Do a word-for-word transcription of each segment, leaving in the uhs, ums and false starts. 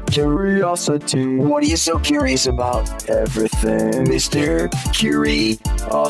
Curiosity. What are you so curious about? Everything, Mister Curiosity.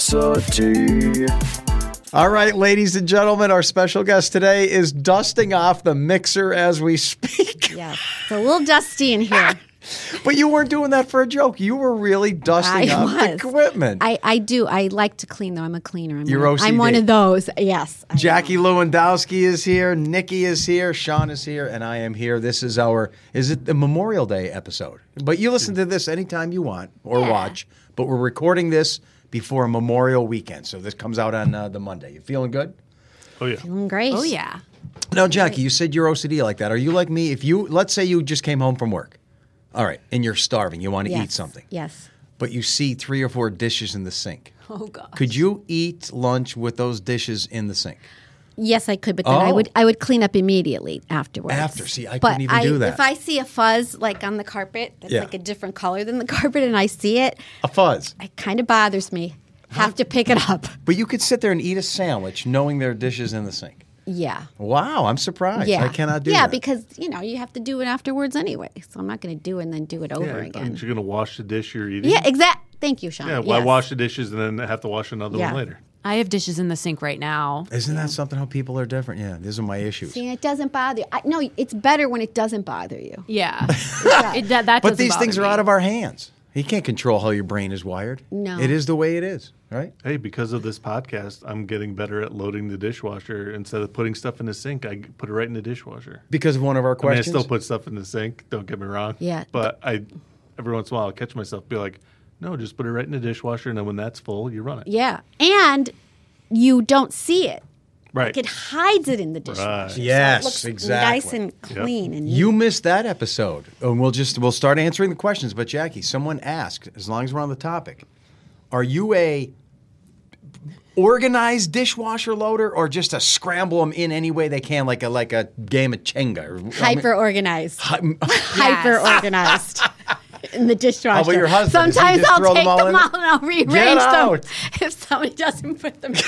All right, ladies and gentlemen, our special guest today is dusting off the mixer as we speak. Yes, it's a little dusty in here. But you weren't doing that for a joke. You were really dusting I off the was. equipment. I, I do. I like to clean, though. I'm a cleaner. I'm You're one, O C D. I'm one of those. Yes. I Jackie am. Lewandowski is here. Nikki is here. Sean is here. And I am here. This is our, is it the Memorial Day episode? But you listen to this anytime you want or Yeah. watch. But we're recording this before Memorial Weekend. So this comes out on uh, the Monday. You feeling good? Oh, yeah. Feeling great. Oh, yeah. Now, Jackie, you said you're O C D like that. Are you like me? If you, let's say you just came home from work. All right. And you're starving. You want to Yes. eat something. Yes. But you see three or four dishes in the sink. Oh, God. Could you eat lunch with those dishes in the sink? Yes, I could, but then I Oh. would I would clean up immediately afterwards. After, see, I but couldn't even I, do that. If I see a fuzz like on the carpet that's Yeah. like a different color than the carpet, and I see it, A fuzz. it kind of bothers me. Have to pick it up. But you could sit there and eat a sandwich knowing there are dishes in the sink. Yeah. Wow, I'm surprised. Yeah. I cannot do yeah, that. because, you know, you have to do it afterwards anyway. So I'm not going to do it and then do it over Yeah, again. aren't you going to wash the dish you're eating? Yeah, exact. Thank you, Sean. Yeah, why Yes. wash the dishes and then have to wash another Yeah. one later? I have dishes in the sink right now. Isn't that something how people are different? Yeah, these are my issues. See, it doesn't bother you. I, no, it's better when it doesn't bother you. Yeah. it, that, that But doesn't these bother things are me. out of our hands. You can't control how your brain is wired. No. It is the way it is, right? Hey, because of this podcast, I'm getting better at loading the dishwasher. Instead of putting stuff in the sink, I put it right in the dishwasher. Because of one of our I mean, I questions. still put stuff in the sink. Don't get me wrong. Yeah. But I, every once in a while, I'll catch myself be like, no, just put it right in the dishwasher, and then when that's full, you run it. Yeah. And you don't see it. Right. Like it hides it in the dishwasher. Right. So Yes, it looks exactly. nice and clean. And You missed that episode, and we'll just we'll start answering the questions. But Jackie, someone asked, as long as we're on the topic, are you a organized dishwasher loader or just a scramble them in any way they can, like a like a game of Jenga? Or, hyper organized. Hi- Hyper organized. In the dishwasher. How about your husband? Does he Sometimes just I'll throw take them all them in out there? and I'll rearrange Get them out. if somebody doesn't put them in.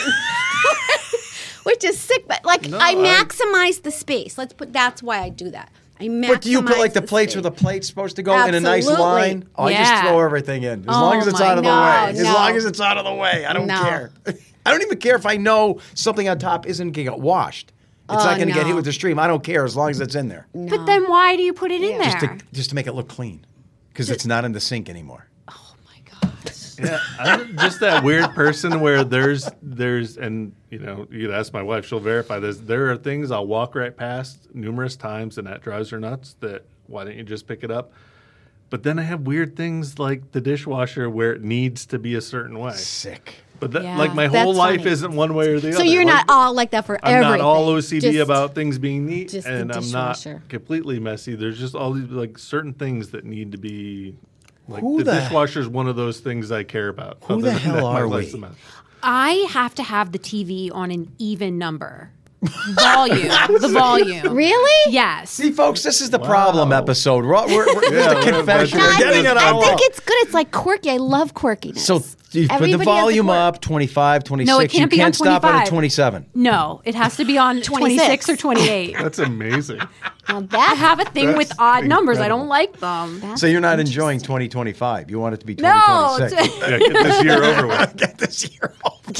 Which is sick, but like No, I I- maximize the space. Let's put. That's why I do that. I maximize. But do you put like the the plates space. where the plate's supposed to go in a nice Absolutely. line? Oh, I just Yeah. throw everything in. As Oh long as it's my out of the No, way. As no. long as it's out of the way. I don't No. care. I don't even care if I know something on top isn't going to get washed. It's Oh, not going to get no. hit with the stream. I don't care as long as it's in there. No. But then why do you put it in Yeah. there? Just to, just to make it look clean. Because it's not in the sink anymore. oh, my God. Yeah, I'm just that weird person where there's there's and you know you could ask my wife, she'll verify this. There are things I'll walk right past numerous times, and that drives her nuts. That why don't you just pick it up? But then I have weird things like the dishwasher where it needs to be a certain way. Sick. But that, Yeah. like my That's whole life funny. isn't one way or the So other. you're Like, not all like that for I'm everything. not all O C D Just- about things being neat, just the and I'm not dishwasher. completely messy. There's just all these like certain things that need to be. Like Who the, the- dishwasher is one of those things I care about. Who Other the than hell that, my are life's we? a mess. I have to have the T V on an even number. Volume. the volume. Really? Yes. See, folks, this is the problem episode. We're, we're, we're, this is Yeah, the we're- confession. we're We're I getting think, it I all think out. it's good. It's like quirky. I love quirkiness. So you put the Everybody has a volume quirk. up, twenty-five, twenty-six. No, it can't you be on can't stop at a twenty-five. twenty-seven. No, it has to be on twenty-six or twenty-eight. That's amazing. Now I that have a thing with That's odd numbers. I incredible. don't like them. that's So you're not interesting. enjoying twenty twenty-five. You want it to be twenty No. twenty-six. Yeah, get this year over with. Get this year over.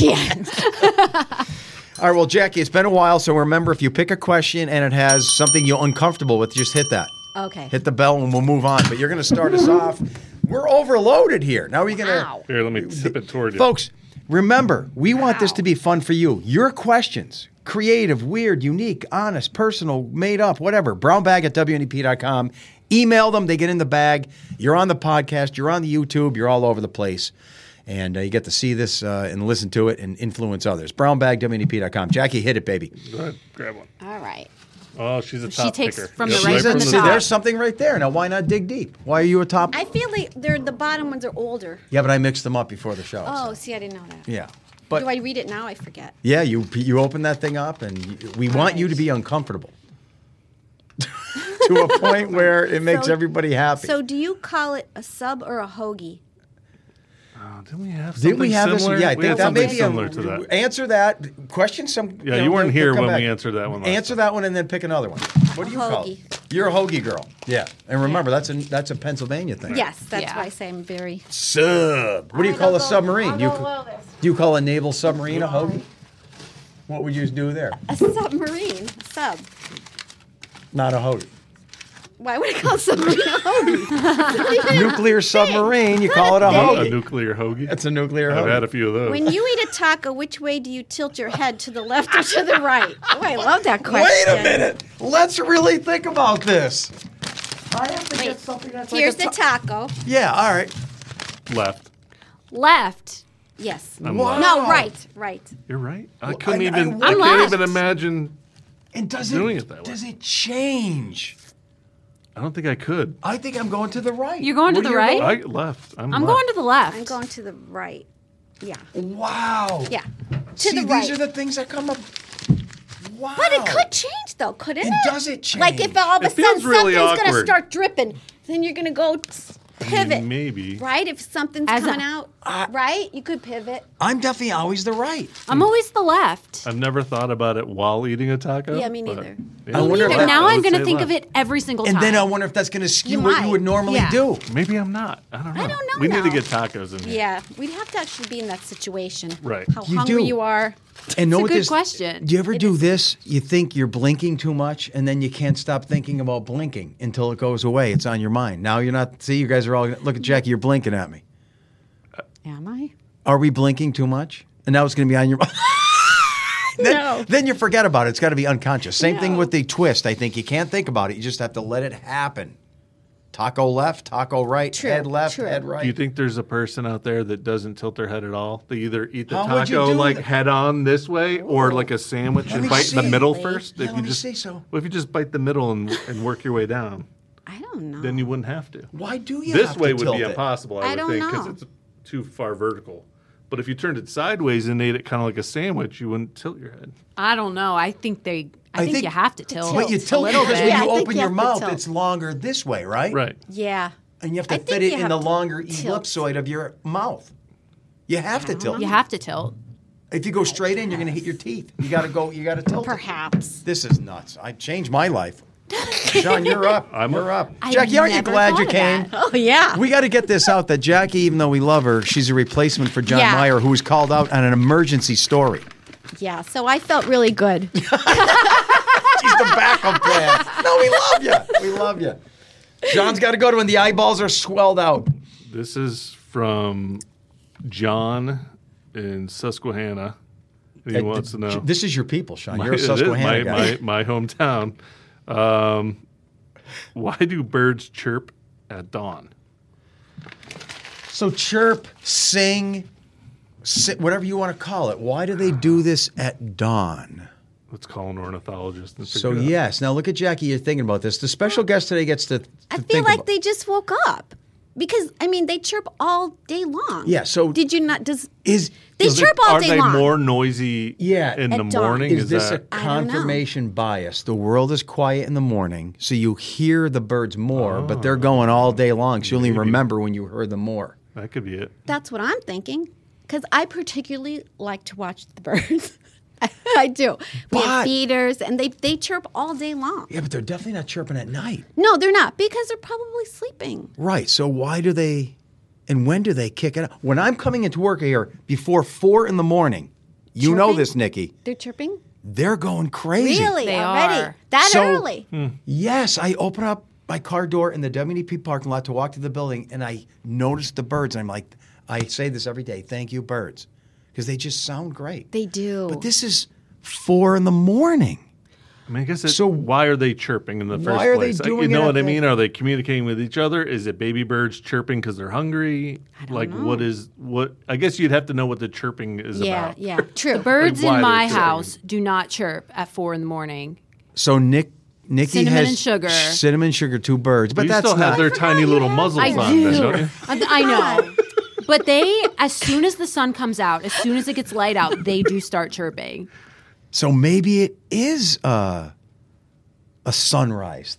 Yeah. All right, well, Jackie, it's been a while, so remember, if you pick a question and it has something you're uncomfortable with, just hit that. Okay. Hit the bell and we'll move on. But you're going to start us off. We're overloaded here. Now we're going to... Wow. Here, let me sip it toward you. Folks, remember, we want this to be fun for you. Your questions, creative, weird, unique, honest, personal, made up, whatever. brownbag at W N E P dot com. Email them. They get in the bag. You're on the podcast. You're on the YouTube. You're all over the place. And uh, you get to see this uh, and listen to it and influence others. brownbag W N E P dot com. Jackie, hit it, baby. Go ahead, grab one. All right. Oh, she's a She top takes picker. from the Yep, right She's from a- the see, top. there's something right there. Now, why not dig deep? Why are you a top? I feel like they're the bottom ones are older. Yeah, but I mixed them up before the show. Oh, so- see, I didn't know that. Yeah. But Do I read it now? I forget. yeah, you you open that thing up, and you, we want you to right. be uncomfortable to a point where it makes So- everybody happy. So, do you call it a sub or a hoagie? Oh, didn't we have something Didn't we have similar? this? Yeah, I we think had that something may be similar a, to that. Answer that question. Some Yeah, know, you weren't they'll here come when back. we answered that one last Answer time. that one and then pick another one. What do you call it? Hoagie. You're a hoagie girl. Yeah, and remember that's a that's a Pennsylvania thing. Yes, that's Yeah. why I say I'm very. Sub. What do you I call a don't go- submarine? I Do you, don't know this. do you call a naval submarine a hoagie? What would you do there? A submarine. Sub. Not a hoagie. Why would I call a submarine a hoagie? Nuclear submarine. You call it a A hoagie. nuclear hoagie. It's a nuclear I've hoagie. had a few of those. When you eat a taco, which way do you tilt your head? To the left or to the right? Oh, I love that question. Wait a minute. Let's really think about this. I have to Wait. get something that's Here's like the a ta- taco. Yeah, all right. Left. Left. Yes. I'm Wow. left. No, right, right. You're right. I Well, couldn't I- even. I- I, I'm can't left. even imagine. And does Doing it, it that way. does it change? I don't think I could. I think I'm going to the right. You're going to Where the you right? going? I left. I'm, I'm left. going to the left. I'm going to the right. Yeah. Wow. Yeah. To See, the right. these are the things that come up. Wow. But it could change, though, couldn't it? And does it change? Like if all of a It feels sudden really something's going to awkward. start dripping, then you're going to go s- pivot. Maybe. Right? If something's As a- coming out, right? You could pivot. I'm definitely always the right. I'm always the left. I've never thought about it while eating a taco. Yeah, me but- neither. Yeah. I wonder if But that- now I I'm would going to say think left. of it every single And time. then I wonder if that's going to skew You what you might. would normally Yeah. do. Maybe I'm not. I don't know. I don't know We need to now. get tacos in here. Yeah, we'd have to actually be in that situation. Right. How You hungry do. you are. And know a what good this, question. Do you ever It do is. this? You think you're blinking too much, and then you can't stop thinking about blinking until it goes away. It's on your mind. Now you're not. See, you guys are all. Look at Jackie. You're blinking at me. Am I? Are we blinking too much? And now it's going to be on your mind. then, No. then you forget about it. It's got to be unconscious. Same thing No. with the twist. I think you can't think about it. You just have to let it happen. Taco left, taco right, True, head left, true. head right. Do you think there's a person out there that doesn't tilt their head at all? They either eat the How would you taco do like that? head on this way, or like a sandwich Let and me bite the see. middle Yeah, first. let if you me just, see so. Well, if you just bite the middle and, and work your way down, I don't know. then you wouldn't have to. Why do you This have way to would tilt be it? impossible, I, I would don't think, because know. it's too far vertical. But if you turned it sideways and ate it kind of like a sandwich, you wouldn't tilt your head. I don't know. I think they. I, I think, think- you have to tilt. But you a tilt little because bit. when Yeah, I you think open you your have to mouth, tilt. it's longer this way, right? Right. Yeah. And you have to I fit think it you in have the to longer tilt. ellipsoid of your mouth. You have to tilt. You have to tilt. If you go straight in, you're going to hit your teeth. You got to go. You got to tilt. it. Perhaps. This is nuts. I changed my life. Sean, you're up. I'm you're up. I've Jackie, aren't you never glad you thought of came? that. Oh, yeah. We got to get this out that Jackie, even though we love her, she's a replacement for John Yeah. Meyer, who was called out on an emergency story. Yeah, so I felt really good. She's the backup plan. No, we love you. We love you. John's got to go to when the eyeballs are swelled out. This is from John in Susquehanna. He Uh, wants to know. This is your people, Sean. My- You're a it is Susquehanna my, guy. my, my hometown. Um, why do birds chirp at dawn? So chirp, sing, si- whatever you want to call it. Why do they do this at dawn? Let's call an ornithologist. And So figure it out. yes, now look at Jackie. You're thinking about this. The special guest today gets to. to I feel think like about- they just woke up. Because, I mean, they chirp all day long. Yeah, so- Did you not? Does is They So chirp all are day they long. more noisy Yeah. in At the dawn. morning? is this that, a I don't know. confirmation bias? The world is quiet in the morning, so you hear the birds more, but they're going all day long, so you only Maybe. remember when you heard them more. that could be it. That's what I'm thinking. Because I particularly like to watch the birds. I do. We But- have feeders, and they, they chirp all day long. Yeah, but they're definitely not chirping at night. No, they're not, because they're probably sleeping. Right. So why do they, and when do they kick it out? When I'm coming into work here before four in the morning, you know Chirping? this, Nikki, They're chirping? they're going crazy. Really? They Already? are. That So- early? Yes, I open up my car door in the W D P parking lot to walk to the building, and I notice the birds. I'm like, I say this every day, thank you, birds, because they just sound great. They do. But this is four in the morning. I mean, I guess it, So- why are they chirping in the first Why are they place? Like, doing you know it what at I mean? the- Are they communicating with each other? Is it baby birds chirping because they're hungry? I don't like, know. what is what? I guess you'd have to know what the chirping is yeah, about. yeah. True. The birds why in they're my chirping. house do not chirp at four in the morning. So Nick, Nikki Cinnamon has and sugar. cinnamon and sugar, two birds, but you that's still not. have their forgot tiny you little have muzzles I on do. them, don't you? I, I know. But they, as soon as the sun comes out, as soon as it gets light out, they do start chirping. So maybe it is uh, a sunrise thing.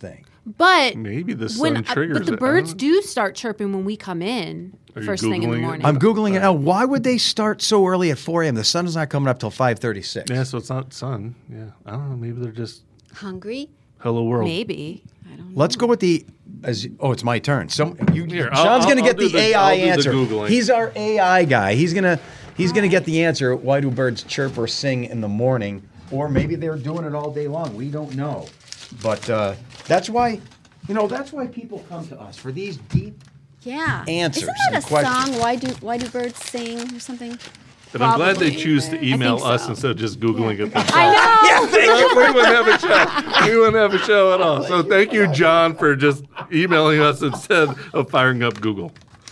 But Maybe the sun when, uh, triggers but the it. I birds don't- do start chirping when we come in Are you first thing in the Googling it? morning. I'm Googling it now. Why would they start so early at four a.m.? The sun's not coming up till five thirty-six. Yeah, so it's not sun. Yeah, I don't know. Maybe they're just Hungry? hello world. Maybe. I don't know. Let's go with the. As, oh, it's my turn. So you, Here, I'll- Sean's going to I'll- get I'll do the, the- A I I'll do the answer. Googling. He's our A I guy. He's gonna he's gonna get the answer. Why do birds chirp or sing in the morning? Or maybe they're doing it all day long. We don't know. But uh, that's why, you know, that's why people come to us for these deep. Yeah. Answers Isn't that and a questions. song? Why do Why do birds sing or something? And I'm glad they Probably. choose to I email think us so. instead of just Googling it themselves. I know. we wouldn't have a show. We wouldn't have a show at all. So thank you, John, for just emailing us instead of firing up Google.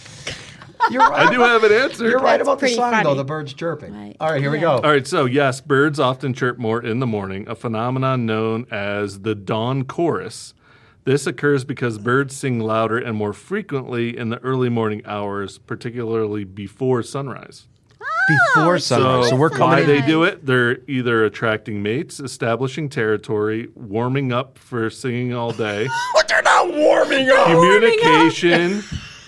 You're right. I do have an answer. You're right That's about the pretty song, though. funny. The birds chirping. Right. All right, here we Yeah. go. All right, so yes, birds often chirp more in the morning, a phenomenon known as the dawn chorus. This occurs because birds sing louder and more frequently in the early morning hours, particularly before sunrise. Before sunrise. So, we're coming why in. they do it? They're either attracting mates, establishing territory, warming up for singing all day, But they're not warming up. communication.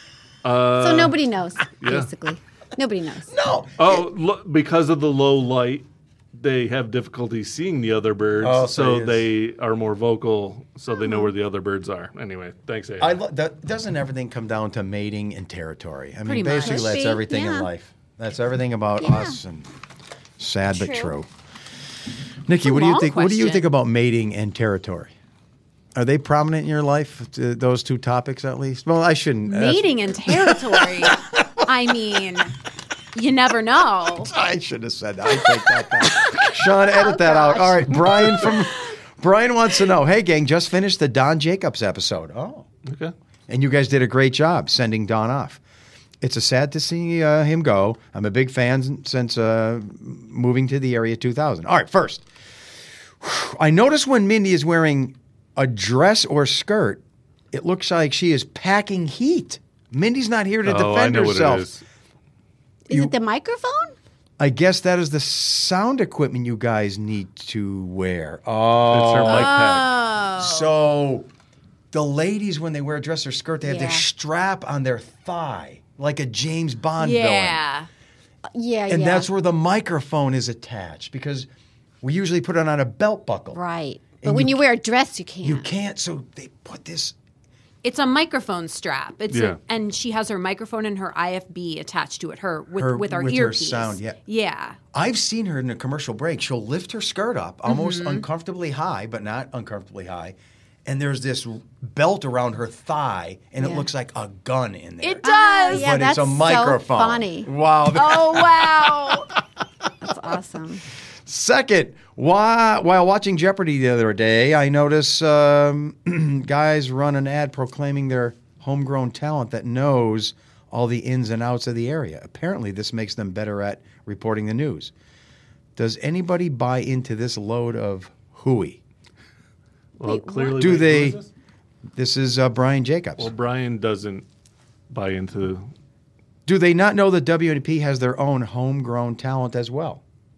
Uh, So nobody knows, yeah. basically. Nobody knows. No. Oh, lo- because of the low light, they have difficulty seeing the other birds, Oh, so so it is- they are more vocal, so they know where the other birds are. Anyway, thanks, A I. I lo- that, doesn't everything come down to mating and territory? I mean, Pretty much. basically, Could that's be, everything yeah. in life. That's everything about Yeah. us, and sad but True. true. Nikki, a what do you long think? What do you question. think about mating and territory? Are they prominent in your life? uh, Those two topics, at least. Well, I shouldn't. that's- Mating and territory. I mean, you never know. I should have said that. I take that back. Sean, edit that out. All right, Brian from Brian wants to know. Hey, gang, just finished the Don Jacobs episode. Oh, Okay. and you guys did a great job sending Don off. It's a sad to see uh, him go. I'm a big fan since uh, moving to the area two thousand. All right, first, I noticed when Mindy is wearing a dress or skirt, it looks like she is packing heat. Mindy's not here to Oh, I defend know herself. what it is. Is You- it the microphone? I guess that is the sound equipment you guys need to wear. Oh, It's her mic pack. so the ladies, when they wear a dress or skirt, they have Yeah. their strap on their thigh, like a James Bond villain. Yeah. Yeah, And yeah. that's where the microphone is attached because we usually put it on a belt buckle. right. But And when you you, wear a dress, you can't. You can't, so they put this. It's a microphone strap. It's Yeah. a, and she has her microphone and her I F B attached to it. Her with Her- with our with her earpiece. sound, yeah. Yeah. I've seen her in a commercial break. She'll lift her skirt up almost Mm-hmm. uncomfortably high, but not uncomfortably high. And there's this belt around her thigh, and it Yeah. looks like a gun in there. It does. yeah, but that's it's a microphone. so funny. Wow. Oh wow. That's awesome. Second, why, while watching Jeopardy the other day, I notice um, guys run an ad proclaiming their homegrown talent that knows all the ins and outs of the area. Apparently, this makes them better at reporting the news. Does anybody buy into this load of hooey? Well, Wait, clearly, Do wait, who they- is this? This is uh, Brian Jacobs. Well, Brian doesn't buy into. Do they not know that W N P has their own homegrown talent as well?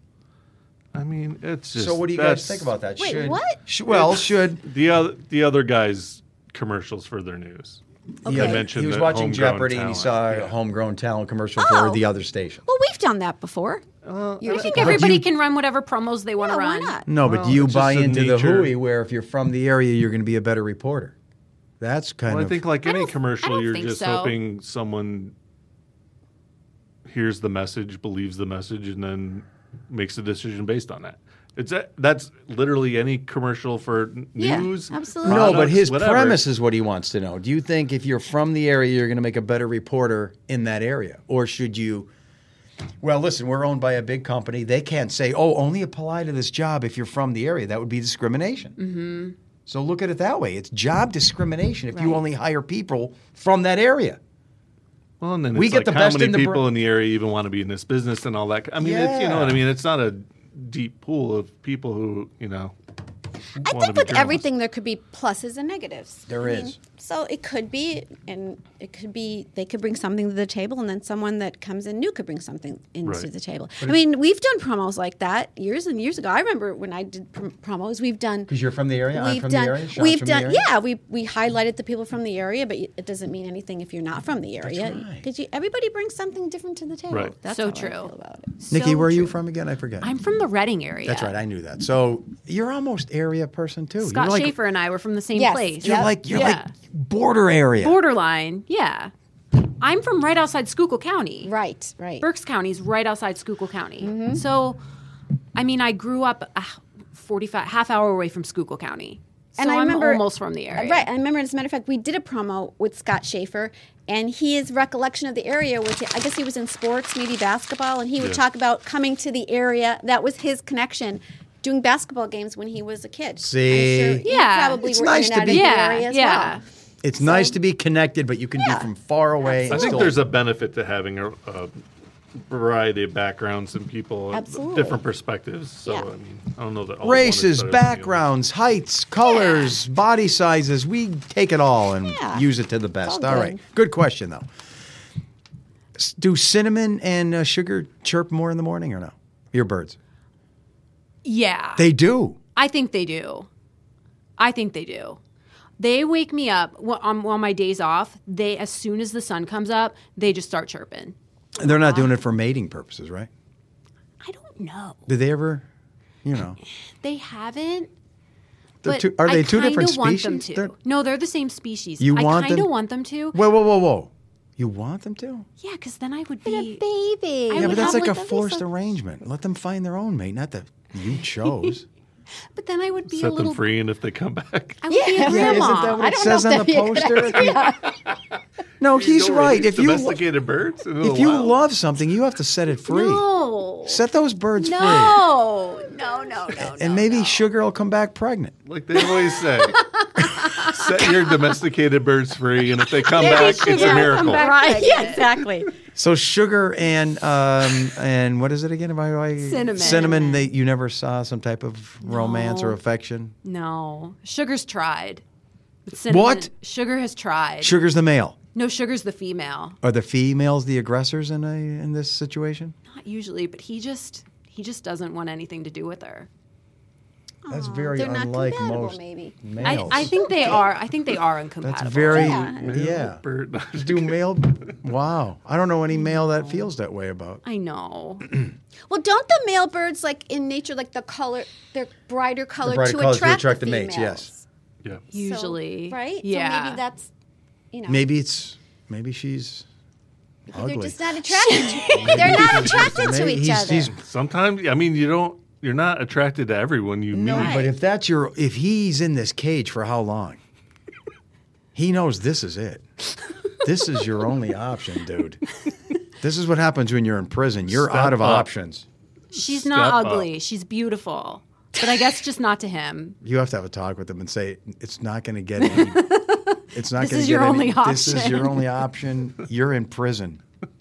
I mean, it's just. So what do you that's- guys think about that? Wait, should, what? sh- well, should The other the other guys commercials for their news? Okay. I mentioned he was that watching homegrown Jeopardy and he talent, saw a yeah. homegrown talent commercial Oh. for the other station. Well, we've done that before. I Years think ago. everybody you- can run whatever promos they want Yeah, to why run. not? No, but Well, do you it's buy just the into the nature. hooey where if you're from the area, you're going to be a better reporter? That's kind Well, I of. think like I any don't- I commercial, don't you're think just so. hoping someone hears the message, believes the message, and then makes a decision based on that. It's a, that's literally any commercial for n- Yeah, news. absolutely. no, but products, his whatever. premise is what he wants to know. Do you think if you're from the area, you're going to make a better reporter in that area? Or should you. Well, listen, we're owned by a big company. They can't say, oh, only apply to this job if you're from the area. That would be discrimination. Mm-hmm. So look at it that way. It's job discrimination if you Right. only hire people from that area. Well, and then We it's get like the how best many in the people br- in the area even want to be in this business and all that. I mean, it's, you know what I Yeah. mean? It's not a deep pool of people who, you know, I wanna think be with journalists. everything there could be pluses and negatives. There I is. mean, So it could be, and it could be they could bring something to the table, and then someone that comes in new could bring something into Right. the table. I mean, we've done promos like that years and years ago. I remember when I did prom- promos. We've done Because you're from the area. I'm we've from done the area. Sean's we've from done the area? yeah. We we highlighted the people from the area, but it doesn't mean anything if you're not from the area. right. Because everybody brings something different to the table. Right. That's So how true. I feel about it. Nikki, So where are you true. from again? I forget. I'm from the Reading area. That's right. I knew that. So you're almost area person too. Scott you're like, Schaefer and I were from the same Yes. place. You're Yep. like you're Yeah. like border area. Borderline, yeah. I'm from right outside Schuylkill County. Right, right. Berks County is right outside Schuylkill County. Mm-hmm. So, I mean, I grew up a forty-five, half hour away from Schuylkill County. So And I I'm remember- almost from the area. Right. I remember, as a matter of fact, we did a promo with Scott Schaefer, and his recollection of the area was, I guess he was in sports, maybe basketball, and he would Yeah. talk about coming to the area. That was his connection, doing basketball games when he was a kid. See? I'm sure you Yeah. probably It's were nice in to and out be- of the Yeah, area as yeah. well. It's nice to be connected, but you can Yeah. be from far away. I and think still- there's a benefit to having a, a variety of backgrounds and people, uh, Absolutely. different perspectives. So Yeah. I mean, I don't know that all one is races, better than the other. backgrounds, heights, colors, body sizes. We take it all and Yeah. use it to the best. all All good. right. Good question, though. S- Do cinnamon and uh, sugar chirp more in the morning or no? Your birds. Yeah. They do. I think they do. I think they do. They wake me up wh- on, on my days off. They, as soon as the sun comes up, they just start chirping. And they're not doing it for mating purposes, right? I don't know. Did they ever, you know? They haven't. They're But two- are they I two different kinda want them species? to. They're- No, they're the same species. You I want kind of them- want them to. Whoa, whoa, whoa, whoa. You want them to? Yeah, because then I would A be. baby. I Yeah, would but that's have like a That'd be forced so- arrangement. Let them find their own mate, not that you chose. But then I would be a Set little. them free, and if they come back, I would be a Yeah, grandma. isn't that what I it don't says know on if the that'd be a poster? good No, he's Don't right. release If you lo- domesticated birds, in the if you wild. love something, you have to set it free. No. Set those birds free. No. No. No. No. And maybe Sugar will come back pregnant. like they always say, set your domesticated birds free, and if they come Maybe back, it's sugar a will miracle. come back. Right. Yeah, exactly. So Sugar and um, and what is it again? Am I- am I- Cinnamon. Cinnamon. They you never saw some type of romance or No. affection. No. Sugar's tried. With cinnamon- What? Sugar has tried. Sugar's the male. No, Sugar's the female. Are the females the aggressors in a in this situation? Not usually, but he just he just doesn't want anything to do with her. That's very they're not unlike compatible, most maybe. I, males. I think they are. I think they are incompatible. that's very Yeah. yeah. Bird. Do male? Wow, I don't know any male that feels that way about. I know. Well, don't the male birds, like in nature, like the color, they're brighter color brighter to colors to attract, attract the the mates, females. yes. Yeah. So- Usually, right? Yeah. So maybe that's, you know, Maybe it's maybe she's they're ugly. just not attracted. to They're not attracted to Maybe each he's- other. he's- Sometimes, I mean, you don't. You're not attracted to everyone you No, meet. but if that's your, if he's in this cage for how long? He knows this is it. This is your only option, dude. This is what happens when you're in prison. You're Step out of up. options. She's Step not up. ugly. She's beautiful. But I guess just not to him. You have to have a talk with him and say it's not going to get any. It's not This going is to your get only any, This is option. your only option. You're in prison.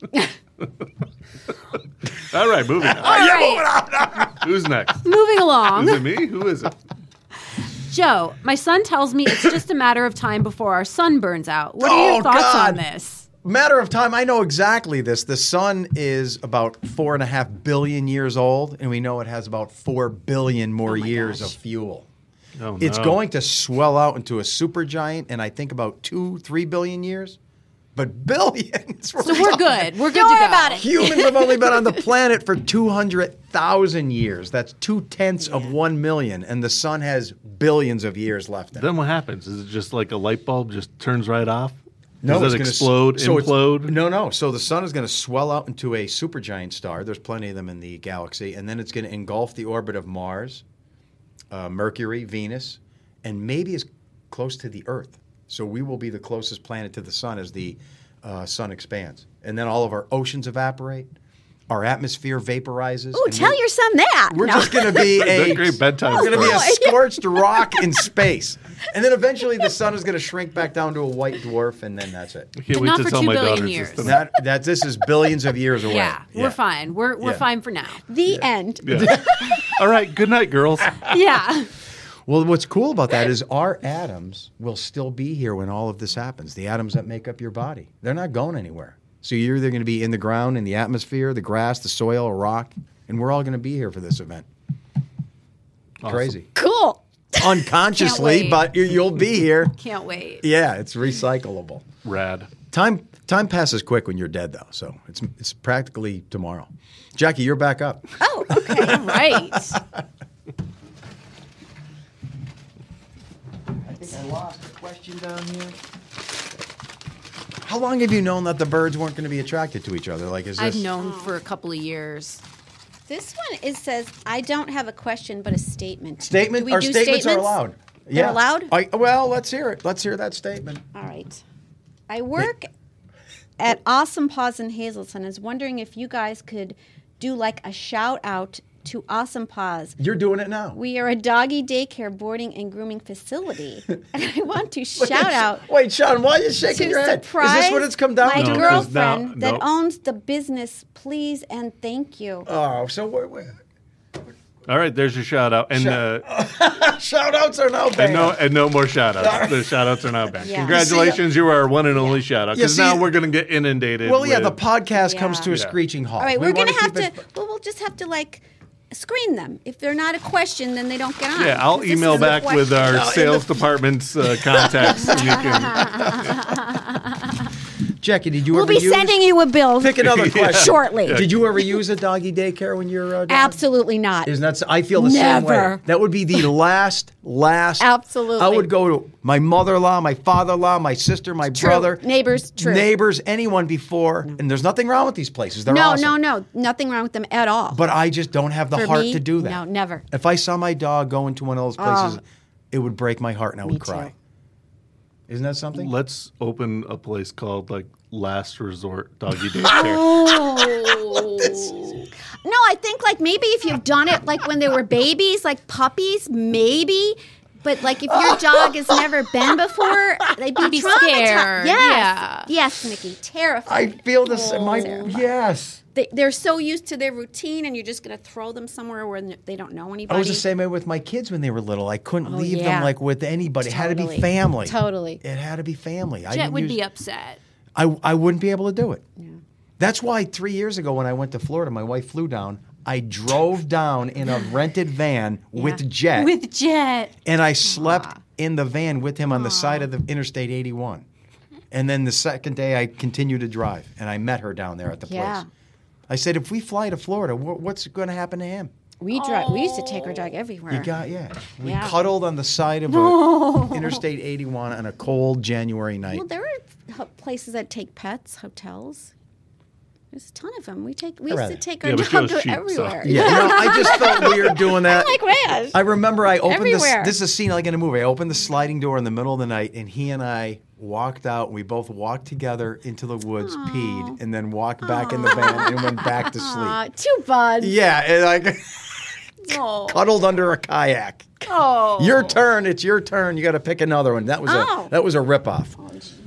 All right, moving on. All right, Who's next? moving along. Is it me? Who is it? Joe, my son tells me it's just a matter of time before our sun burns out. What are Oh, your thoughts God. on this? Matter of time. I know exactly this. The sun is about four and a half billion years old, and we know it has about four billion more Oh my years gosh. of fuel. Oh, It's no. going to swell out into a supergiant in I think about two, three billion years. But billions. So we're good. We're good Don't to worry go. about it. Humans have only been on the planet for two hundred thousand years. That's two tenths of one million, and the sun has billions of years left in it. Then what happens? Is it just like a light bulb just turns right off? No, Does it's it gonna explode, s- so it's- implode? No, no. So the sun is going to swell out into a supergiant star. There's plenty of them in the galaxy, and then it's going to engulf the orbit of Mars, uh, Mercury, Venus, and maybe as close to the Earth. So we will be the closest planet to the sun as the uh, sun expands, and then all of our oceans evaporate, our atmosphere vaporizes. Ooh, and tell we're- your son that. We're No. just going to be a That great bedtime We're going to be a story. scorched rock in space, and then eventually the sun is going to shrink back down to a white dwarf, and then that's it. I can't But wait not to for tell two my billion daughters years. this tonight. That that this is billions of years away. Yeah, we're fine. We're we're Yeah. fine for now. The end. Yeah. All right. Good night, girls. Yeah. Well, what's cool about that is our atoms will still be here when all of this happens. The atoms that make up your body. They're not going anywhere. So you're either going to be in the ground, in the atmosphere, the grass, the soil, or rock, and we're all going to be here for this event. Awesome. Crazy. Cool. Unconsciously, wait. but you- you'll be here. Can't wait. Yeah, it's recyclable. Rad. Time time passes quick when you're dead, though, so it's it's practically tomorrow. Jackie, you're back up. Oh, okay. All right. I think I lost a question down here. How long have you known that the birds weren't going to be attracted to each other? Like, is this? I've known for a couple of years. This one it says, I don't have a question, but a statement. Statement? Do we Our do statements, are statements? allowed. They're allowed? I, well, let's hear it. Let's hear that statement. All right. I work at Awesome Paws in Hazelton. I was wondering if you guys could do like a shout out to Awesome Paws. You're doing it now. We are a doggy daycare, boarding, and grooming facility. And I want to shout out Wait, Sean, why are you shaking to your head? surprise Is this what it's come down my to? No, 'cause girlfriend now- that no. owns the business. Please and thank you. Oh, so wait, wait. All right, there's your shout out. And uh, Shout outs are now banned. and no and no more shout outs. The shout outs are now banned. Yeah. Congratulations, you are our one and only shout out. Yeah, Because see- now we're going to get inundated. Well, yeah, the with- podcast comes Yeah. to a Yeah. screeching halt. All right, We we're wanna going to have keep to, it- well, we'll just have to like screen them. If they're not a question, then they don't get on. Yeah, I'll 'Cause this email is a back with question. our No, in sales the- department's uh, contacts. And you can, Jackie, did you We'll ever be use... sending you a bill Pick another question. shortly. Did you ever use a doggy daycare when you're uh, dog? Absolutely not. Isn't that? s- I feel the same way. Never. That would be the last, last. Absolutely. I would go to my mother-in-law, my father-in-law, my sister, my True. brother, Neighbors, true. neighbors, anyone before, and there's nothing wrong with these places. They're no, awesome. no, no. Nothing wrong with them at all. But I just don't have the For heart me, to do that. no, never. If I saw my dog go into one of those places, Oh. it would break my heart and I would Me cry. too. Isn't that something? let's open a place called like Last Resort Doggy Daycare. Oh. No, I think like maybe if you've done it like when they were babies, like puppies, maybe. But like if your dog has never been before, they'd be, Be traumatized. scared, Yes, yeah. yes, Nikki, I terrified. feel the same. My, Terrified. yes. They, they're so used to their routine, and you're just going to throw them somewhere where they don't know anybody. I was the same way with my kids when they were little. I couldn't Oh, leave yeah. them like with anybody. It had to be Totally. family. Totally. It had to be family. I Jet didn't would use- be upset. I, I wouldn't be able to do it. That's why three years ago when I went to Florida, my wife flew down. I drove down in a rented van with Jet, With Jet. and I slept in the van with him on the side of the Interstate eighty-one. And then the second day, I continued to drive, and I met her down there at the Yeah. place. I said, if we fly to Florida, wh- what's going to happen to him? We drive. We used to take our dog everywhere. You got, yeah. We Yeah. cuddled on the side of a Interstate eighty-one on a cold January night. Well, there are h- places that take pets, hotels. There's a ton of them. We take. We I'd used rather- to take our Yeah, but dog Joe's to cheap, so- everywhere. Yeah, no, I just felt weird doing that. I'm like, man. I remember I opened this. Everywhere. This is a scene like in a movie. I opened the sliding door in the middle of the night, and he and I walked out. And we both walked together into the woods, peed, and then walked back in the van and went back to sleep. Aw, two buds. Yeah, and like Oh. cuddled under a kayak. Oh. Your turn. It's your turn. You got to pick another one. That was Oh. a that was a ripoff.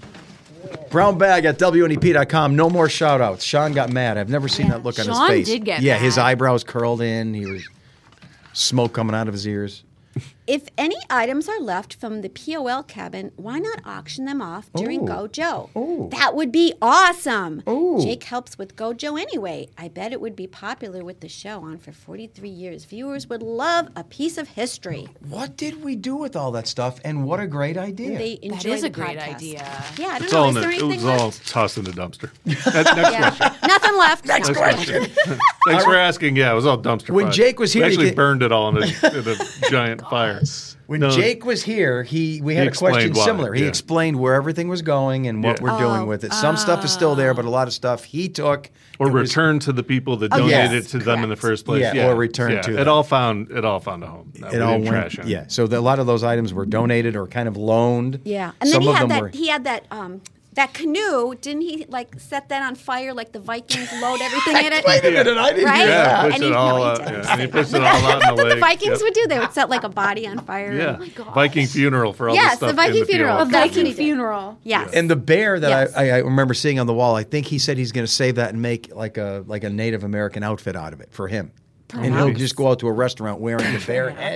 Brown bag at W N E P dot com. No more shout outs. Sean got mad. I've never seen that look on Sean his face. did get yeah, his mad. eyebrows curled in. He was smoke coming out of his ears. If any items are left from the P O L cabin, why not auction them off during Ooh. Go Joe? Ooh. That would be awesome. Ooh. Jake helps with Go Joe anyway. I bet it would be popular with the show on for forty-three years. Viewers would love a piece of history. What did we do with all that stuff? And what a great idea. They enjoy is the a great podcast. idea. Yeah, I don't It's know. all Is in there the, it anything was all left? tossed in the dumpster. Next next Yeah. question. Nothing left. Next No. question. Thanks for asking. Yeah, it was all dumpster When fire. Jake was here, we you actually could- burned it all in a, in a giant fire. When No, Jake was here, he we had a explained question why, similar. He yeah. explained where everything was going and what Yeah. we're doing Oh, with it. Some stuff is still there, but a lot of stuff he took or it was- return to the people that Oh, donated yes, to them in the correct. first place. Yeah, or return yeah, to it them. all found it all found a home. No, It we all didn't went, trash any. yeah. So the, a lot of those items were donated or kind of loaned. Yeah, and Some then he of had them that. were. He had that. Um, that canoe. Didn't he like set that on fire? Like the Vikings load everything in it. Wait a minute, I didn't Right? hear Yeah, that. push And it he- all no, he out. didn't. Yeah, and he pushed it But all that- out in that's the what lake. the Vikings Yep. would do. They would set like a body on fire. Yeah, Oh my gosh. Viking funeral for all Yes, the stuff the Viking in the funeral. P O L. A A That's what Viking he did. funeral. Yes. And the bear that Yes. I, I, I remember seeing on the wall, I think he said he's going to save that and make like a like a Native American outfit out of it for him. And he'll Perhaps. just go out to a restaurant wearing the bear head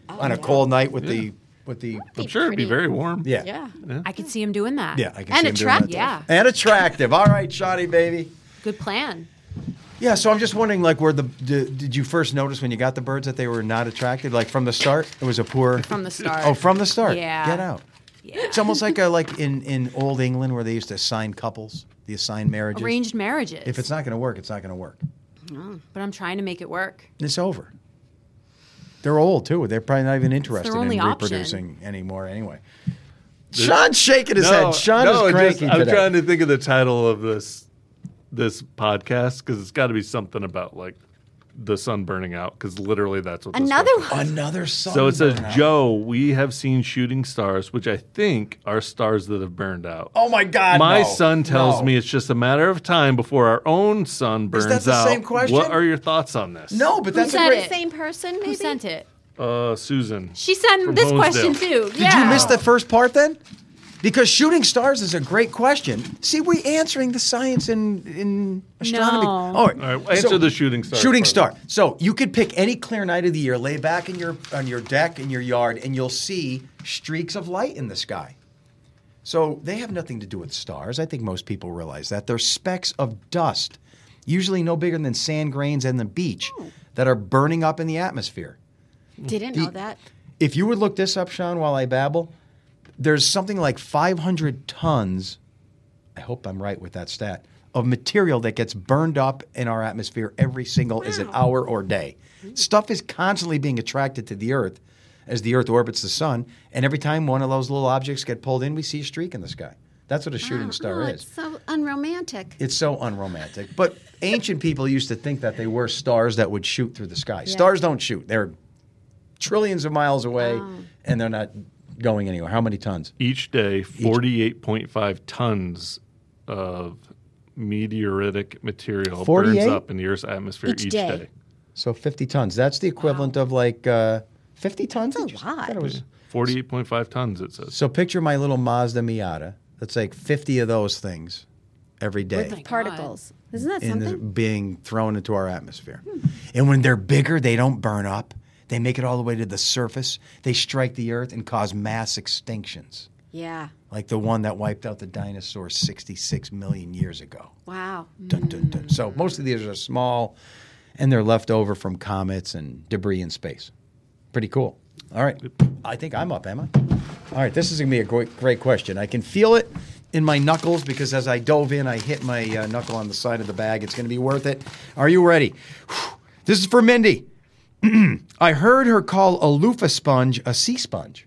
on a cold night with the with the I'm sure it'd be pretty- very warm. yeah. Yeah. I could see him doing that. Yeah, I can And see him doing that, attractive. too. Yeah. And attractive. All right, Shoddy baby. Good plan. Yeah, so I'm just wondering, like, where the, the did you first notice when you got the birds that they were not attractive? Like from the start, it was a poor. From the start. Oh, from the start. Yeah. Get out. Yeah. It's almost like a, like in, in old England where they used to assign couples, the assigned marriages. Arranged marriages. If it's not going to work, it's not going to work. But I'm trying to make it work. It's over. They're old too. They're probably not even interested in only option. reproducing anymore. Anyway, Sean's shaking his head. Sean no, is just- cranky I'm today. trying to think of the title of this this podcast because it's got to be something about like the sun burning out because literally that's what this Another question one. Another sun. So it says, burnout. Joe, we have seen shooting stars, which I think are stars that have burned out. Oh my God! My no. son tells No. me it's just a matter of time before our own sun burns that the out. same question? What are your thoughts on this? No, but that's a said great. it? Same person, maybe? Who sent it? Uh, Susan. She sent From this Honesdale. question too. Did yeah. you miss the first part then? Because shooting stars is a great question. See, we answering the science in in astronomy. No. All right, All right, answer the shooting star Shooting part. star. So you could pick any clear night of the year, lay back in your on your deck in your yard, and you'll see streaks of light in the sky. So they have nothing to do with stars. I think most people realize that they're specks of dust, usually no bigger than sand grains on the beach, that are burning up in the atmosphere. Didn't know that. If you would look this up, Sean, while I babble, there's something like five hundred tons, I hope I'm right with that stat, of material that gets burned up in our atmosphere every single is it hour or day. Stuff is constantly being attracted to the Earth as the Earth orbits the sun, and every time one of those little objects get pulled in, we see a streak in the sky. That's what a shooting star Oh, is. it's so unromantic. It's so unromantic. But ancient people used to think that they were stars that would shoot through the sky. Stars don't shoot. They're trillions of miles away, and they're not going anywhere. How many tons? Each day, forty-eight point five tons of meteoritic material forty-eight? burns up in the Earth's atmosphere Each each, day. day. So fifty tons. That's the equivalent of like uh, fifty tons? That's a Did you say? lot. I thought it was- forty-eight point five tons, it says. So picture my little Mazda Miata. That's like fifty of those things every day. my God. Particles. Isn't that in the, something? being thrown into our atmosphere. And when they're bigger, they don't burn up. They make it all the way to the surface. They strike the earth and cause mass extinctions, Yeah. like the one that wiped out the dinosaurs sixty-six million years ago. Wow. Dun, dun, dun. So most of these are small, and they're left over from comets and debris in space. Pretty cool. All right. I think I'm up, am I? All right. This is going to be a great, great question. I can feel it in my knuckles because as I dove in, I hit my uh, knuckle on the side of the bag. It's going to be worth it. Are you ready? This is for Mindy. I heard her call a loofah sponge a sea sponge.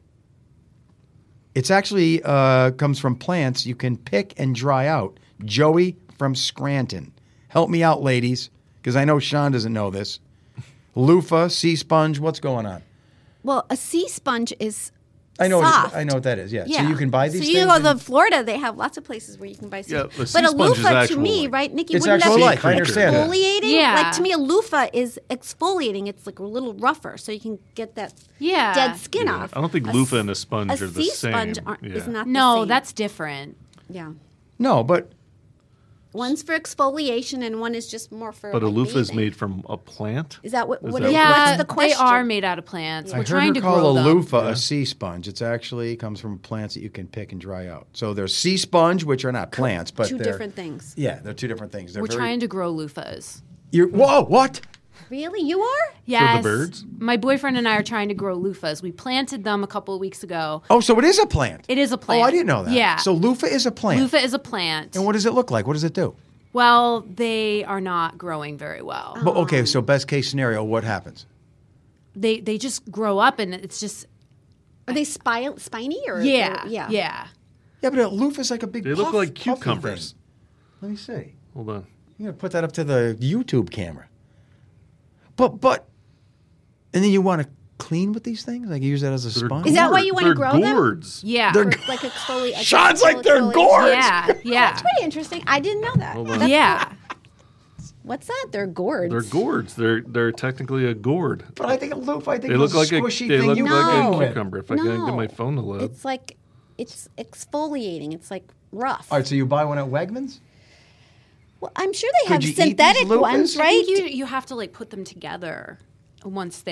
It's actually uh, comes from plants you can pick and dry out. Joey from Scranton. Help me out, ladies, because I know Sean doesn't know this. Loofah, sea sponge, what's going on? Well, a sea sponge is I know. soft. What, I know what that is. Yeah. Yeah. So you can buy these So things. you go and- to Florida, they have lots of places where you can buy sea Yeah, sponge. the sea But a sponge is loofah to actual, me, like- right, Nikki, It's wouldn't actual that be life. I understand that. exfoliating? Yeah. Like to me, a loofah is exfoliating. It's like a little rougher, so you can get that Yeah. dead skin Yeah. off. I don't think A loofah s- and a sponge a are the sea same. sponge aren't, Yeah. is not the No, same. that's different. yeah. No, but One's for exfoliation and one is just more for. But a like, loofah is bathing. made from a plant? Is that what? Is what that is, what- Yeah, what's the question? they are made out of plants. I We're heard trying her to call grow a them. loofah Yeah. a sea sponge. It's actually comes from plants that you can pick and dry out. So there's sea sponge, which are not plants, but Two they're different things. Yeah, they're two different things. They're We're very, trying to grow loofahs. You're, whoa! What? Really, you are? Yes. birds? My boyfriend and I are trying to grow loofahs. We planted them a couple of weeks ago. Oh, so it is a plant. It is a plant. Oh, I didn't know that. Yeah. So loofah is a plant. Loofah is a plant. And what does it look like? What does it do? Well, they are not growing very well. But okay, so best case scenario, what happens? They they just grow up and it's just Are they spy- spiny or? yeah or- yeah. yeah. Yeah, but a loofah is like a big. They look puff- like puffy cucumbers. thing. Let me see. Hold on. You gotta put that up to the YouTube camera. But but, and then you want to clean with these things? Like you use that as a They're sponge? Is that why you wanna they're grow them? gourds. Yeah. They're For, like exfoliate. Sean's like they're exfoliation. gourds. yeah yeah. That's pretty interesting. I didn't know that. Hold on. That's Yeah. cool. What's that? They're gourds. They're gourds. They're they're technically a gourd. But I think a loofah. I think They a look like a squishy they thing look you like clean a with. cucumber. If I can No. get my phone to load. It's like it's exfoliating. It's like rough. All right, so you buy one at Wegmans? Well, I'm sure they Could have you eat these synthetic loofahs? ones, I right? think you you have to like put them together once they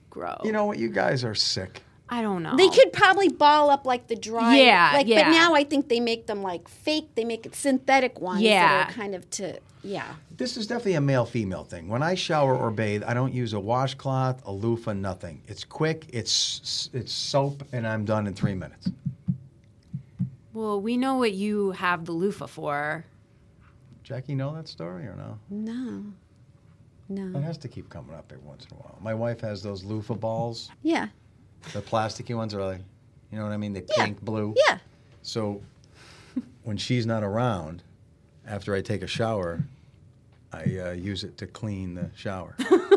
grow. You know what? You guys are sick. I don't know. They could probably ball up like the dry. Yeah, like, yeah. But now I think they make them like fake. They make it synthetic ones Yeah. that are kind of to, yeah. This is definitely a male-female thing. When I shower or bathe, I don't use a washcloth, a loofah, nothing. It's quick, it's it's soap, and I'm done in three minutes. Well, we know what you have the loofah for. Jackie, know that story or no? No. It No. has to keep coming up every once in a while. My wife has those loofah balls. Yeah. The plasticky ones are like, you know what I mean? They Yeah. pink, blue. Yeah. So when she's not around, after I take a shower, I uh, use it to clean the shower.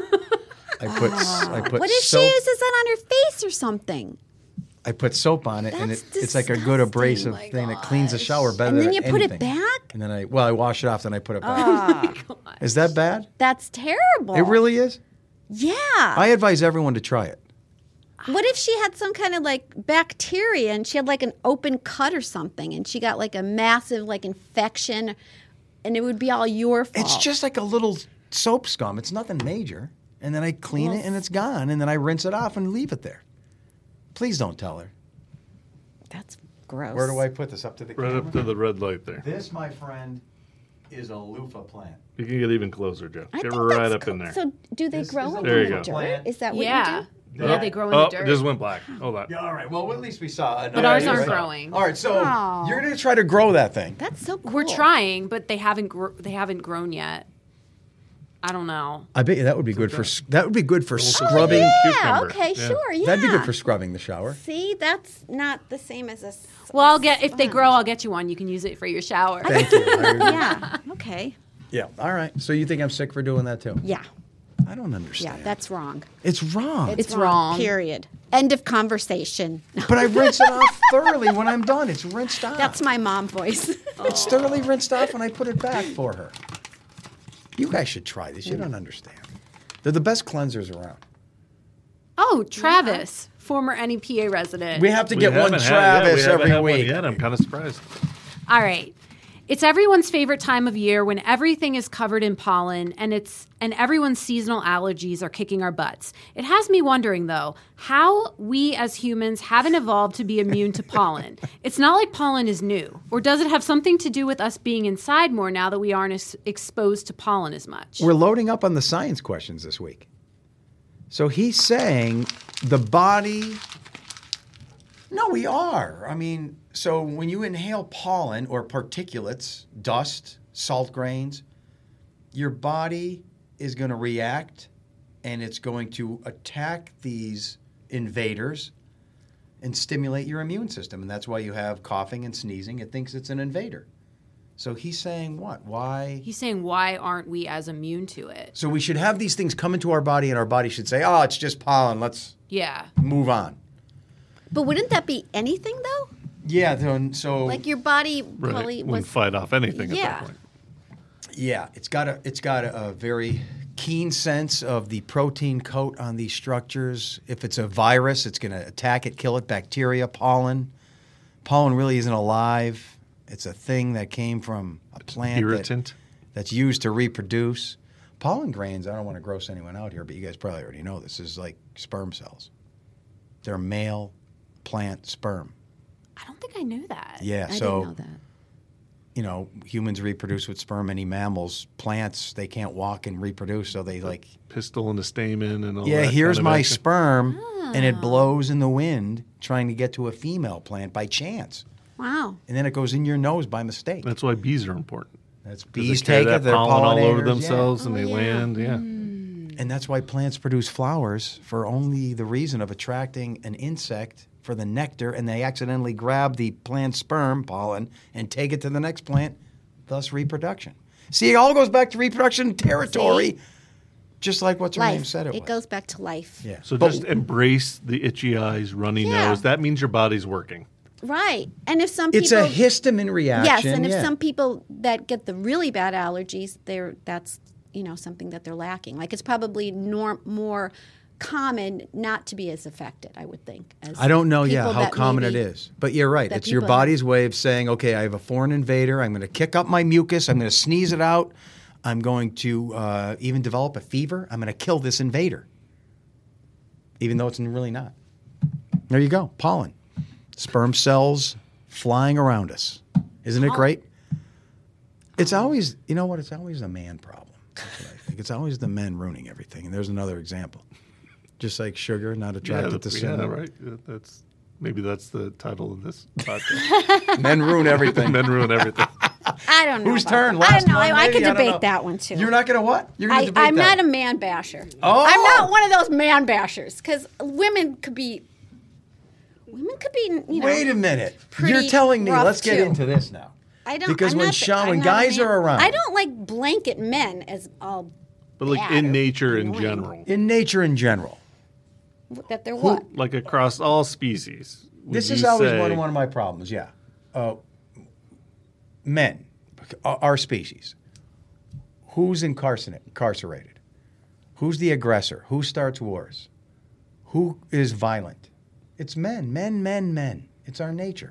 I put s- I put What if soap. she uses that on her face or something? I put soap on it, and it, That's it's like a good abrasive disgusting. thing that cleans the shower better And then than you put it anything. back? And then I well, I wash it off, then I put it back. Ah, Is that bad? that's terrible. It really is. Yeah. I advise everyone to try it. What if she had some kind of like bacteria and she had like an open cut or something and she got like a massive like infection and it would be all your fault? It's just like a little soap scum. It's nothing major. And then I clean Well, it, and it's gone. And then I rinse it off and leave it there. Please don't tell her. That's gross. Where do I put this? Up to the Right camera? up to the red light there. This, my friend, is a loofah plant. You can get even closer, Joe. I Get think right that's up cool. in there. So do they This grow is a in There you the go. dirt? plant. Is that what Yeah. you Yeah, they grow in oh, the dirt. it just went black. Hold on. Yeah, all right. Well, at least we saw it. But ours Yeah, aren't right. growing. All right, so Oh. you're going to try to grow that thing. do? That's so cool. We're trying, but they haven't gr- they haven't grown yet. I don't know. I bet you that would be good for s- that would be good for Oh, scrubbing. yeah. Cucumber. Okay, Yeah. sure. Yeah. That'd be good for scrubbing the shower. See, that's not the same as a. s- Well, I'll a get if they sponge. grow, I'll get you one. You can use it for your shower. Thank you. I- Yeah. Okay. yeah. All right. So you think I'm sick for doing that too? Yeah. I don't Yeah. understand. That's wrong. it's wrong. It's wrong. Period. End of conversation. but I rinse it off thoroughly when I'm done. It's rinsed off. That's my mom voice. It's thoroughly rinsed off, and I put it back for her. You guys should try this. You don't understand. They're the best cleansers around. Oh, Travis, former N E P A resident. We have to We get one haven't had- yeah, we Travis haven't every had one week. yet. I'm kind of surprised. All right. It's everyone's favorite time of year when everything is covered in pollen and it's and everyone's seasonal allergies are kicking our butts. It has me wondering though, how we as humans haven't evolved to be immune to pollen. It's not like pollen is new. Or does it have something to do with us being inside more now that we aren't ex- exposed to pollen as much? We're loading up on the science questions this week. So he's saying the body. No, we are. I mean, so when you inhale pollen or particulates, dust, salt grains, your body is going to react and it's going to attack these invaders and stimulate your immune system. And that's why you have coughing and sneezing. It thinks it's an invader. So he's saying what? Why? He's saying why aren't we as immune to it? So we should have these things come into our body, and our body should say, "Oh, it's just pollen. Let's Yeah. move on." But wouldn't that be anything though? Yeah. Then, so Like your body Right. probably Wouldn't was. fight off anything at Yeah. that point. yeah, it's got a it's got a, a very keen sense of the protein coat on these structures. If it's a virus, it's going to attack it, kill it. Bacteria, pollen. Pollen really isn't alive. It's a thing that came from a plant that- Irritant. that's used to reproduce. Pollen grains, I don't want to gross anyone out here, but you guys probably already know this, is like sperm cells. They're male plant sperm. I don't think I knew that. Yeah, I so, didn't know that. you know, humans reproduce with sperm, any mammals, plants, they can't walk and reproduce, so they like, Pistil and the stamen and all yeah, that. here's kind of my action. sperm, and Ah. it blows in the wind trying to get to a female plant by chance. Wow. And then it goes in your nose by mistake. That's why bees are important. That's 'Cause bees they carry take it, that they're pollen all over pollinators, themselves and Oh, they yeah. land. Yeah. And that's why plants produce flowers for only the reason of attracting an insect for the nectar, and they accidentally grab the plant sperm pollen and take it to the next plant, thus reproduction. See, it all goes back to reproduction territory, See? just like what's her name Life. said it, It was. goes back to life. Yeah. So But- just embrace the itchy eyes, runny Yeah. nose. That means your body's working. Right. And if some people it's a histamine reaction. Yes, and if yeah. some people that get the really bad allergies, they're that's you know something that they're lacking. Like it's probably norm, more common not to be as affected, I would think. As I don't know, yeah, people how that common maybe- it is. But you're right. that It's your people have- body's way of saying, okay, I have a foreign invader. I'm going to kick up my mucus. I'm going to sneeze it out. I'm going to uh, even develop a fever. I'm going to kill this invader. even though it's really not. There you go. Pollen. Sperm cells flying around us. Isn't it great? It's always, you know what? It's always a man problem. That's what I think. It's always the men ruining everything. And there's another example. Just like sugar, not attracted to yeah, cinnamon. right. Yeah, that's maybe that's the title of this podcast. Men ruin everything. Men ruin everything. I don't know. Whose about turn? that. I Last don't know. one, I, I maybe? could I don't know. debate that one too. You're not going to what? You're going I, to debate I'm that not a man basher. Oh. I'm not one of those man bashers because women could be. Women could be. You know, Wait a minute. pretty You're telling me, rough, let's get too. into this now. I don't. Because I'm when not the- Sean, I'm when not a guys man- are around. I don't like blanket men as all. But like bad in or nature in annoying. general, In nature in general. That they're what? like across all species. would This is you always say- one of, one of my problems, yeah. Uh, men, our our species. Who's incarcerate, incarcerated? Who's the aggressor? Who starts wars? Who is violent? It's men, men, men, men. It's our nature.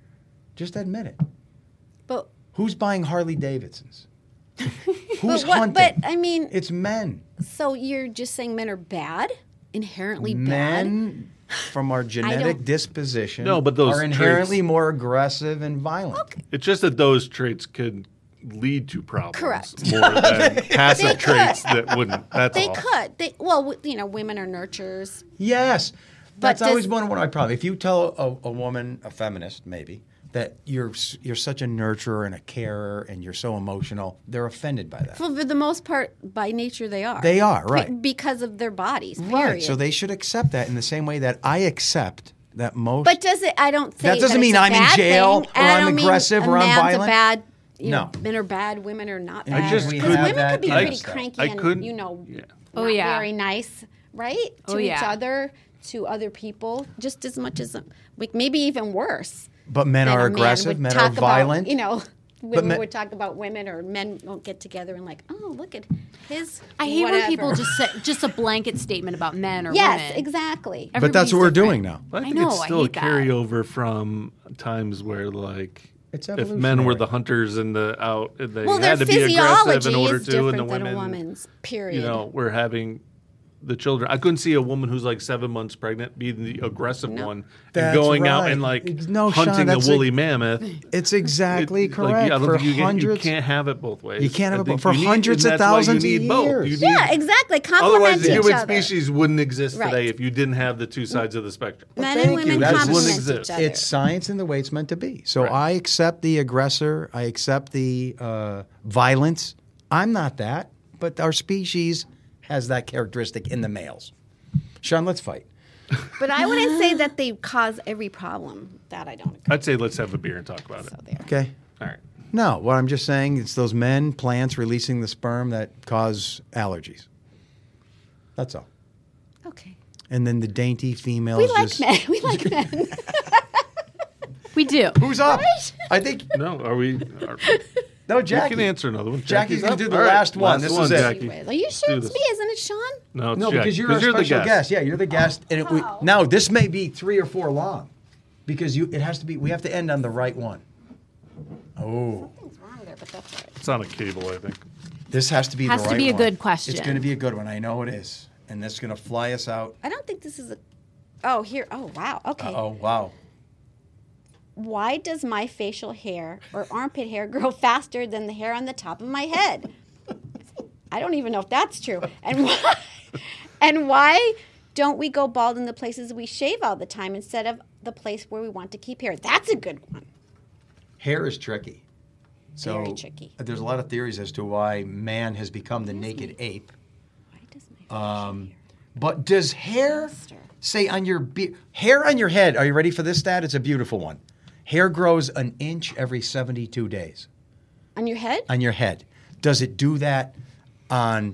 Just admit it. But Who's buying Harley Davidsons? but Who's what? hunting? But I mean, It's men. so you're just saying men are bad, inherently bad. Men from our genetic don't- disposition No, but those are inherently traits- more aggressive and violent. It's just that those traits could lead to problems Correct. more than They passive could. traits that wouldn't. That's They all. could. They well, w- you know, women are nurturers. Yes. But That's always does- one, one of my problems. If you tell a, a woman, a feminist maybe, that you're s- you're such a nurturer and a carer and you're so emotional, they're offended by that. For, for the most part, by nature, they are. They are, Be- right. because of their bodies. Period. Right. So they should accept that in the same way that I accept that most. But does it? I don't. Say That doesn't it's mean a I'm in bad jail thing, or and I I'm don't mean aggressive a or I'm man's violent. A bad, you No. know, men are bad. Women are not I bad. just Because couldn't- women have could be that pretty stuff. cranky I and couldn't- you know, yeah. Oh, not yeah. very nice, right? To Oh, each yeah. other, to other people, just as much as like maybe even worse. But men than are a man aggressive, would men are talk about, violent. you know, women men- would talk about women, or men won't get together and like, oh, look at his. I hate whatever. when people just say just a blanket statement about men or Yes, women. exactly. But that's what we're Everybody's doing now. But I I think know, it's I still a hate that. carryover from times where, like, It's if men evolutionary. were the hunters and the out, they Well, their had to be aggressive physiology in order is to, and the different than women, a woman's. Period. you know, were having the children. I couldn't see a woman who's like seven months pregnant being the aggressive No. one That's and going out right. and like No, Sean, hunting a that's woolly like- mammoth. It's exactly It- like, correct. yeah, I don't for think you, can, you hundreds, can't have it both ways. You can't have I it think both- for you need- hundreds and of that's why thousands you of need both. years. You need- yeah, exactly. Complement Otherwise, the each human other. species wouldn't exist Right. today if you didn't have the two sides of the spectrum. Men Thank and you. women That complement wouldn't each exist. other. It's science and the way it's meant to be. So Right. I accept the aggressor. I accept the uh, violence. I'm not that, but our species has that characteristic in the males. Sean, let's fight. But I wouldn't say that they cause every problem. That I don't agree. I'd say let's have a beer and talk about it. So there. Okay. All right. No, what I'm just saying, it's those men, plants releasing the sperm that cause allergies. That's all. Okay. And then the dainty females We like just. men. We like men. We do. Who's up? I think. No, are we? Are, No, we Jackie. can answer another one. Jackie's gonna up. do the All right, last one. This is it. Jackie. Anyways, are you Let's sure do it's this. me? Isn't it Sean? No, it's No, Jackie, because you're our you're special the guest. Yeah, you're the guest. And it, we, Oh. now this may be three or four long, because you it has to be. We have to end on the right one. Oh, Something's wrong there, but that's all right. It's on a cable, I think. this has to be Has the to right be a one. good question. It's going to be a good one. I know it is, and that's going to fly us out. I don't think this is a. Oh, here. Oh, wow. Okay. Oh wow. Why does my facial hair or armpit hair grow faster than the hair on the top of my head? I don't even know if that's true. And why, and why don't we go bald in the places we shave all the time instead of the place where we want to keep hair? That's a good one. Hair is tricky. So Very tricky. there's a lot of theories as to why man has become the naked ape. Why does my facial Um, hair But does hair faster? say on your be- hair on your head? Are you ready for this stat? It's a beautiful one. Hair grows an inch every seventy-two days On your head? on your head. Does it do that on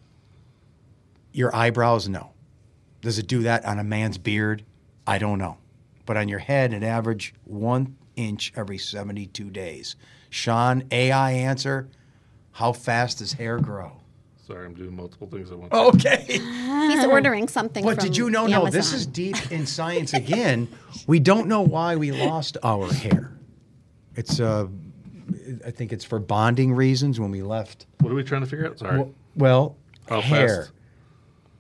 your eyebrows? No. Does it do that on a man's beard? I don't know. But on your head, an average one inch every seventy-two days. Sean, A I answer, how fast does hair grow? Sorry, I'm doing multiple things at once. Okay. He's ordering something But from did you know? No, this Amazon. is deep in science again. We don't know why we lost our hair. It's, uh, I think it's for bonding reasons when we left. What are we trying to figure out? Sorry. Well, well How hair. fast?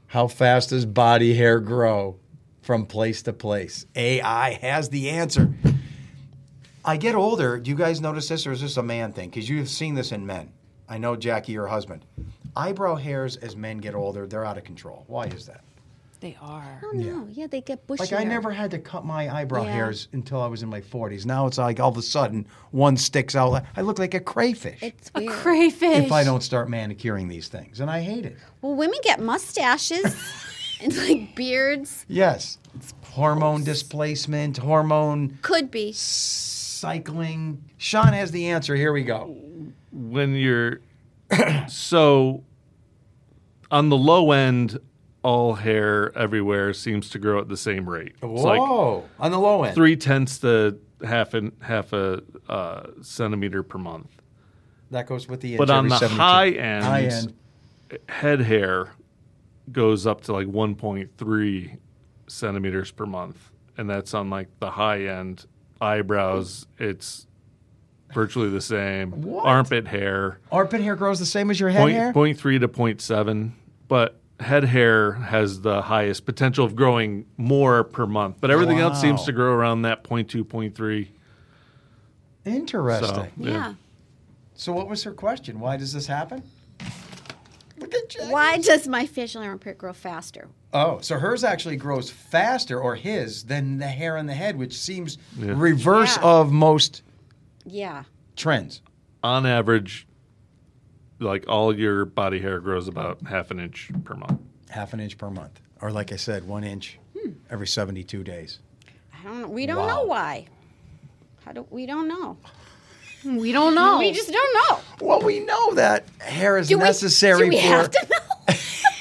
How fast does body hair grow from place to place? A I has the answer. I get older. Do you guys notice this, or is this a man thing? Because you've seen this in men. I know, Jackie, your husband. Eyebrow hairs as men get older, they're out of control. Why is that? They are. Oh no, yeah, they get bushier. Like, I never had to cut my eyebrow Yeah. hairs until I was in my forties. Now it's like all of a sudden one sticks out. I look like a crayfish It's A weird. crayfish. if I don't start manicuring these things, and I hate it. Well, women get mustaches and like beards. Yes. Hormone displacement, hormone Could be. cycling. Sean has the answer. Here we go. When you're so on the low end, all hair everywhere seems to grow at the same rate. It's like Whoa. On the low end. three tenths to half an half a uh, centimeter per month. That goes with the inch. But on every the seventy-two. high end, High end. head hair goes up to like one point three centimeters per month, and that's on like the high end. Eyebrows, it's virtually the same. What? Armpit hair, Armpit hair grows the same as your head point, hair? point three to point seven, but head hair has the highest potential of growing more per month. But everything else seems Wow. to grow around that point two, point three. Interesting. So, Yeah. So what was her question? Why does this happen? Look at Jackie. Why does my facial armpit grow faster? Oh, so hers actually grows faster, or his, than the hair on the head, which seems Yeah. reverse Yeah. of most Yeah. trends. On average, like all your body hair grows about half an inch per month. Half an inch per month. Or like I said, one inch every seventy-two days. I don't know. We don't Wow. know why. How do we don't know? We don't know. We just don't know. Well, we know that hair is Do we- necessary do we for... have to know?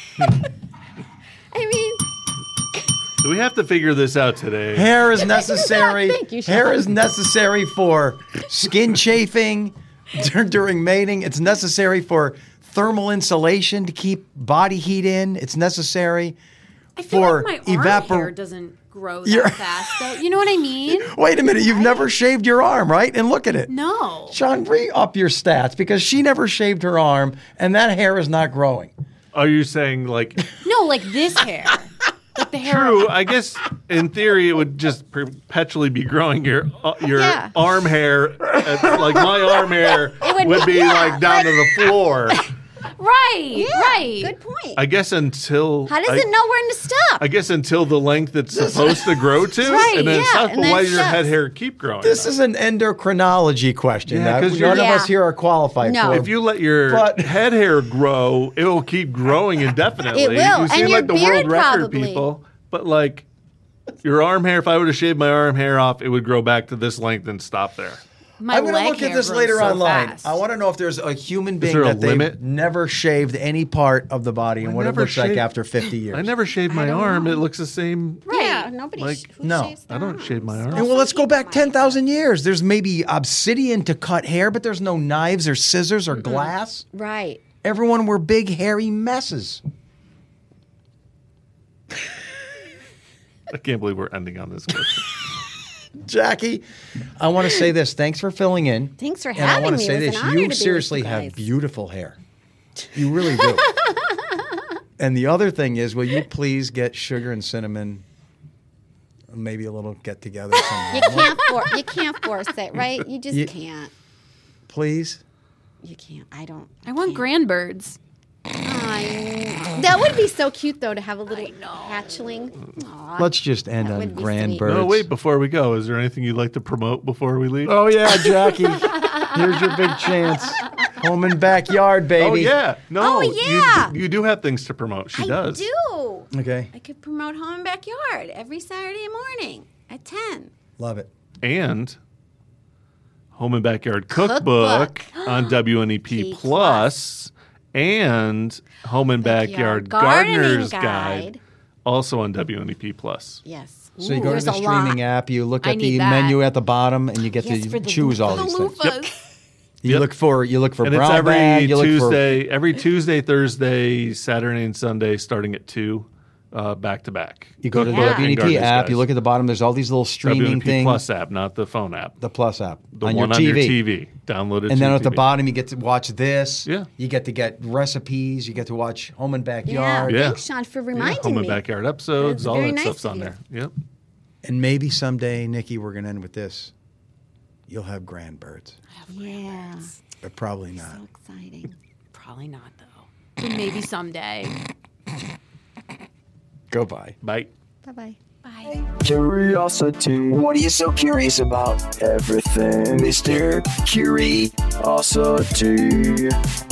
I mean, Do we have to figure this out today? Hair is necessary. Thank you, Sean. Hair is necessary for skin chafing dur- during mating. It's necessary for thermal insulation to keep body heat in. It's necessary I feel for like my arm evapor- hair doesn't grow that You're- fast, though. You know what I mean? Wait a minute, you've never shaved your arm, right? And look at it. No. Sean, bring up your stats because she never shaved her arm and that hair is not growing. Are you saying like No, like this hair. Like the hair. true? I guess in theory it would just perpetually be growing your uh, your Yeah. arm hair. uh, like my arm hair would would, be- be yeah, like down to the floor. Right. yeah, right. good point. I guess until How does I, it know when to stop? I guess until the length it's supposed to grow to, Right, and then it yeah, stops. and But then why it does your head stops. hair keep growing? This is an endocrinology question Yeah, that 'cause none you're- of Yeah. us here are qualified No. for. If you let your But- head hair grow, it will keep growing indefinitely. It will, You and seem your like the beard world record probably. people, but like your arm hair, if I were to shave my arm hair off, it would grow back to this length and stop there. My I'm going to leg look at hair this grows later so online. fast. I want to know if there's a human being there a that they've limit? never shaved any part of the body and I what it never looks like shaved- after fifty years. I never shaved my don't arm. know. It looks the same. Yeah, nobody. like- sh- who No, shaves I their don't shave my arms? arms. And well, let's go back some ten people thousand years. There's maybe obsidian to cut hair, but there's no knives or scissors or glass. might. Right. Everyone were big, hairy messes. I can't believe we're ending on this question. Jackie, I want to say this. Thanks for filling in. Thanks for And I having want to me. say It was this. an honor to be You with seriously you have guys. beautiful hair. You really do. And the other thing is, will you please get sugar and cinnamon, maybe a little get together You somehow? can't for, you can't force it, right? You just You- can't. Please? You can't. I don't. I want can't. grandbirds. I, that would be so cute, though, to have a little hatchling. Aw. Let's just end That on would be grand sweet. birds. No, wait. Before we go, is there anything you'd like to promote before we leave? Oh, yeah, Jackie. Here's your big chance. Home and backyard, baby. Oh, yeah. No. Oh, yeah. You, you do have things to promote. She I does. do. Okay. I could promote Home and Backyard every Saturday morning at ten. Love it. And Home and Backyard Cookbook, Cookbook. on W N E P P Plus, and Home and Backyard, Backyard Gardening Gardener's Guide. Guide, also on W N E P Plus. Yes. So you Ooh, go to there's the a streaming lot. app, you look I at the need that. menu at the bottom, and you get Yes, to for the choose all loofahs. these The things. loofahs. You Yep. look for you look for And it's brown every bag. You look for Tuesday, every Tuesday, Thursday, Saturday, and Sunday, starting at two. uh, back to back. You go to the Yeah. W N E And P Gardner's app. Guys. You look at the bottom. There's all these little streaming W N E P things. Plus app, not the phone app. The Plus app The on one your on T V. your T V. Download it. And to then your at the T V. bottom, you get to watch this. Yeah. You get to get recipes. You get to watch Home and Yeah. Backyard. Yeah. Thanks, Sean, for Yeah, reminding home and me. backyard episodes, That's all very that nice stuff's of on you. there. Yep. And maybe someday, Nikki, we're going to end with this. You'll have grandbirds, Yeah. but probably not. So exciting. Probably not, though. But maybe someday. Goodbye. Bye. Bye-bye. Bye. Curiosity. What are you so curious about? Everything, Mister Curiosity.